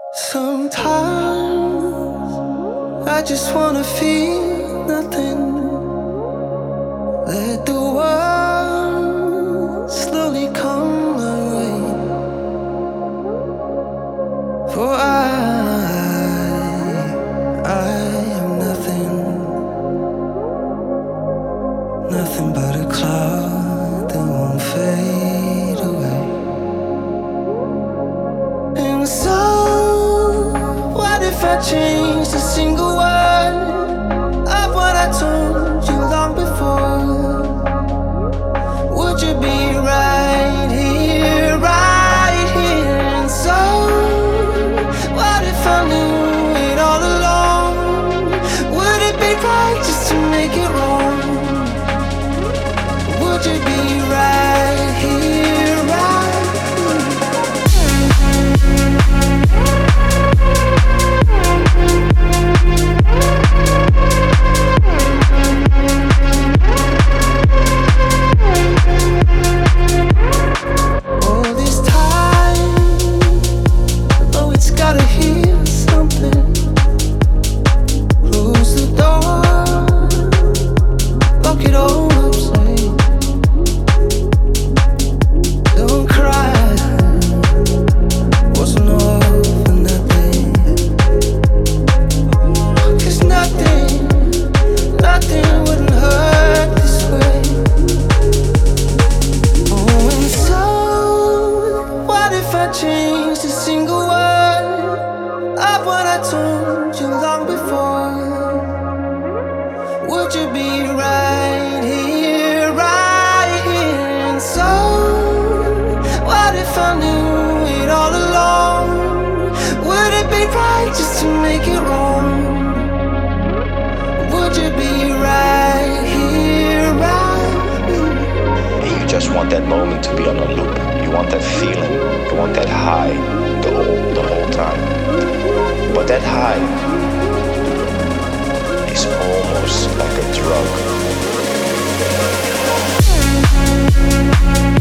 Sometimes I just wanna feel nothing. Let the world slowly come my way. For I am nothing, nothing but a cloud that won't fade away. And so, what if I changed a single word of what I told you long before? Would you be right here, right here? And so, what if I knew it all along? Would it be right just to make it wrong? Would you be right here, right all this time? Oh, it's gotta heal something. Close the door, lock it all up, say don't cry. Wasn't all for nothing. 'Cause nothing wouldn't hurt this way. Oh, and so, what if I changed a single word of what I told you long before? Would you be right here, right here? And so, what if I knew it all along? Would it be right just to make it wrong? Would you be right here, right here? And you just want that moment to be on a loop. You want that feeling. You want that high the whole time. But that high is almost like a drug.